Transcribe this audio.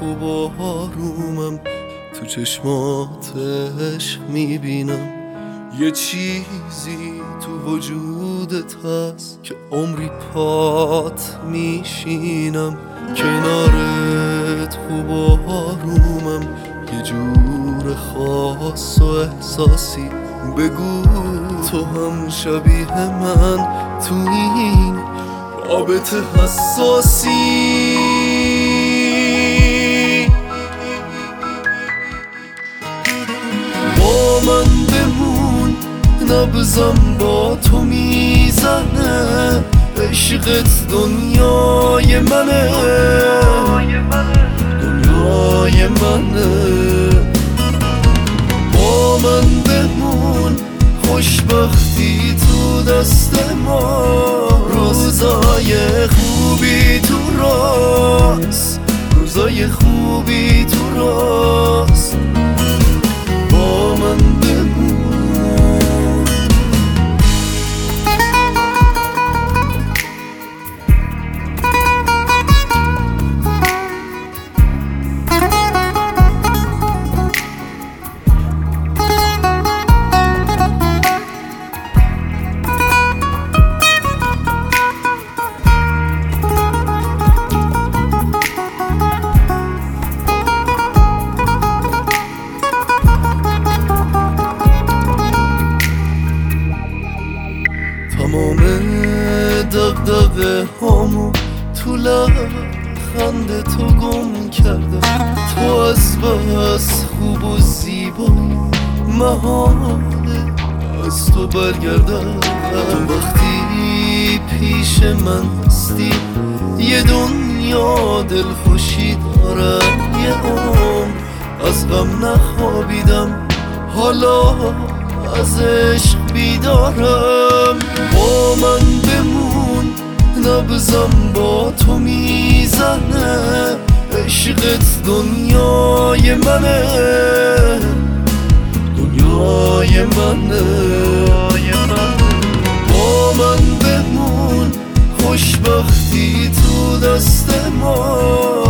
خوب و آرومم، تو چشماتش میبینم یه چیزی تو وجودت هست که عمری پات میشینم. کنارت خوب و آرومم، یه جور خاص و احساسی. بگو تو هم شبیه من تو این رابطه حساسی. با من بمون، نبضم با تو میزنه، عشقت دنیای منه، دنیای منه. با من بمون، خوشبختی تو دست ما، روزای خوبی تو راست، روزای خوبی تو راست. با من بمون. تمام دغدغه هامو تو لبخند تو گم کردم. تو از بس خوب و زیبایی، محاله از تو برگردم. تو وقتی پیش من هستی، یه دنیا دلخوشی دارم. یه عمر از غم نخوابیدم، حالا از عشق بیدارم. با من بمون، نبضم با تو میزنه، عشقت دنیای منه، دنیای منه. با من بمون، خوشبختی تو دست ما،